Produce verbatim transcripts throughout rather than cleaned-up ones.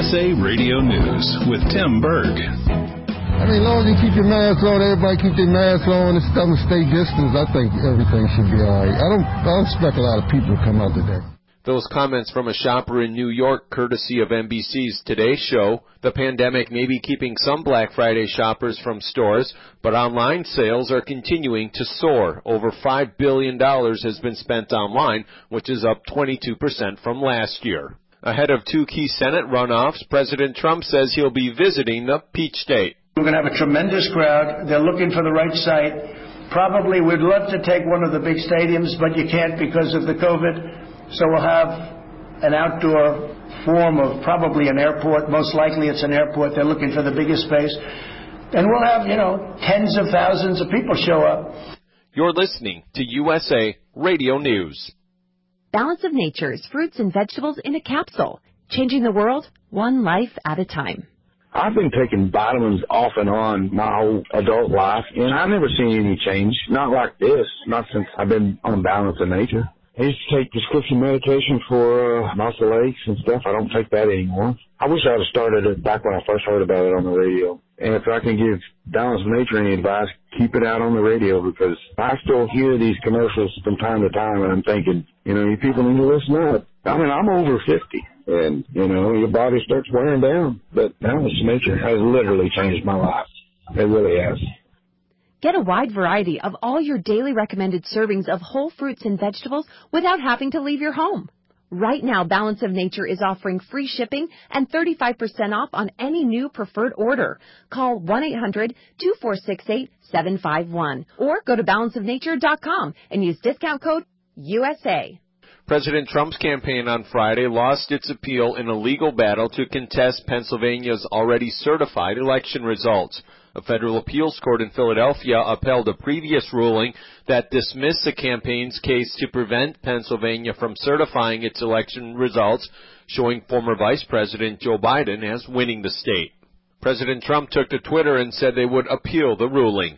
S A Radio News with Tim Berg. I mean, as long as you keep your mask on, everybody keep their mask on and stuff and stay distance, I think everything should be all right. I don't, I don't expect a lot of people to come out today. Those comments from a shopper in New York, courtesy of N B C's Today Show. The pandemic may be keeping some Black Friday shoppers from stores, but online sales are continuing to soar. Over five billion dollars has been spent online, which is up twenty-two percent from last year. Ahead of two key Senate runoffs, President Trump says he'll be visiting the Peach State. We're going to have a tremendous crowd. They're looking for the right site. Probably we'd love to take one of the big stadiums, but you can't because of the COVID. So we'll have an outdoor form of probably an airport. Most likely it's an airport. They're looking for the biggest space. And we'll have, you know, tens of thousands of people show up. You're listening to U S A Radio News. Balance of Nature's fruits and vegetables in a capsule. Changing the world, one life at a time. I've been taking vitamins off and on my whole adult life, and I've never seen any change. Not like this. Not since I've been on Balance of Nature. I used to take prescription medication for uh, muscle aches and stuff. I don't take that anymore. I wish I would have started it back when I first heard about it on the radio. And if I can give Balance of Nature any advice, keep it out on the radio, because I still hear these commercials from time to time, and I'm thinking, you know, you people need to listen up. I mean, I'm over fifty, and, you know, your body starts wearing down. But Balance of Nature has literally changed my life. It really has. Get a wide variety of all your daily recommended servings of whole fruits and vegetables without having to leave your home. Right now, Balance of Nature is offering free shipping and thirty-five percent off on any new preferred order. Call one eight hundred two four six eight seven five one or go to balance of nature dot com and use discount code U S A. President Trump's campaign on Friday lost its appeal in a legal battle to contest Pennsylvania's already certified election results. A federal appeals court in Philadelphia upheld a previous ruling that dismissed the campaign's case to prevent Pennsylvania from certifying its election results, showing former Vice President Joe Biden as winning the state. President Trump took to Twitter and said they would appeal the ruling.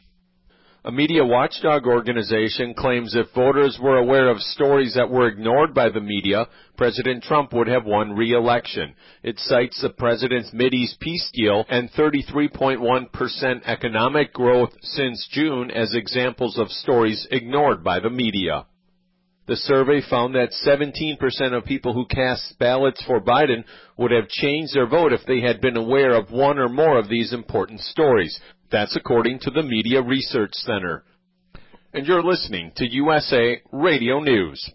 A media watchdog organization claims if voters were aware of stories that were ignored by the media, President Trump would have won re-election. It cites the president's Mideast peace deal and thirty-three point one percent economic growth since June as examples of stories ignored by the media. The survey found that seventeen percent of people who cast ballots for Biden would have changed their vote if they had been aware of one or more of these important stories. That's according to the Media Research Center. And you're listening to U S A Radio News.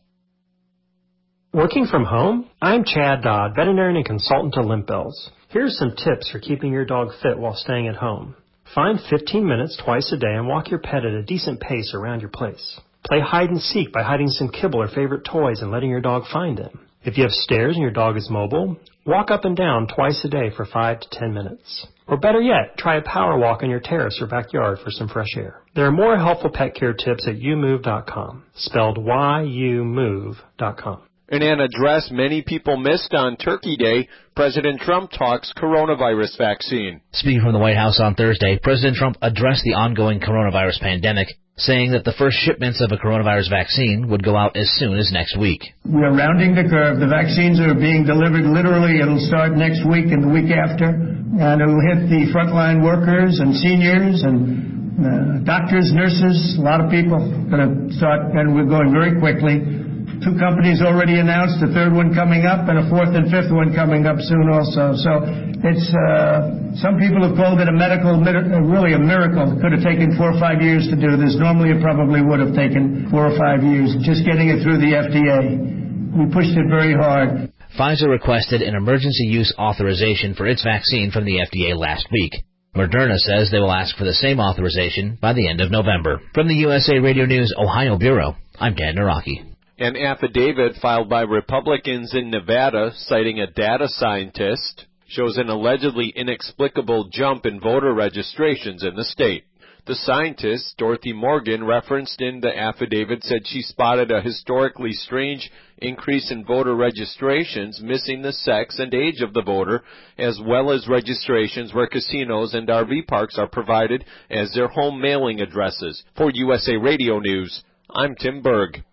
Working from home? I'm Chad Dodd, veterinarian and consultant to Limp Bells. Here's some tips for keeping your dog fit while staying at home. Find fifteen minutes twice a day and walk your pet at a decent pace around your place. Play hide and seek by hiding some kibble or favorite toys and letting your dog find them. If you have stairs and your dog is mobile, walk up and down twice a day for five to ten minutes. Or better yet, try a power walk on your terrace or backyard for some fresh air. There are more helpful pet care tips at you move dot com, spelled Y U move dot com. In an address many people missed on Turkey Day, President Trump talks coronavirus vaccine. Speaking from the White House on Thursday, President Trump addressed the ongoing coronavirus pandemic, saying that the first shipments of a coronavirus vaccine would go out as soon as next week. We are rounding the curve. The vaccines are being delivered literally. It'll start next week and the week after, and it'll hit the frontline workers and seniors and uh, doctors, nurses, a lot of people going to start, and we're going very quickly. Two companies already announced, a third one coming up, and a fourth and fifth one coming up soon also. So it's, uh, some people have called it a medical, really a miracle. It could have taken four or five years to do this. Normally it probably would have taken four or five years, just getting it through the F D A. We pushed it very hard. Pfizer requested an emergency use authorization for its vaccine from the F D A last week. Moderna says they will ask for the same authorization by the end of November. From the U S A Radio News Ohio Bureau, I'm Dan Naraki. An affidavit filed by Republicans in Nevada citing a data scientist shows an allegedly inexplicable jump in voter registrations in the state. The scientist, Dorothy Morgan, referenced in the affidavit, said she spotted a historically strange increase in voter registrations missing the sex and age of the voter, as well as registrations where casinos and R V parks are provided as their home mailing addresses. For U S A Radio News, I'm Tim Berg.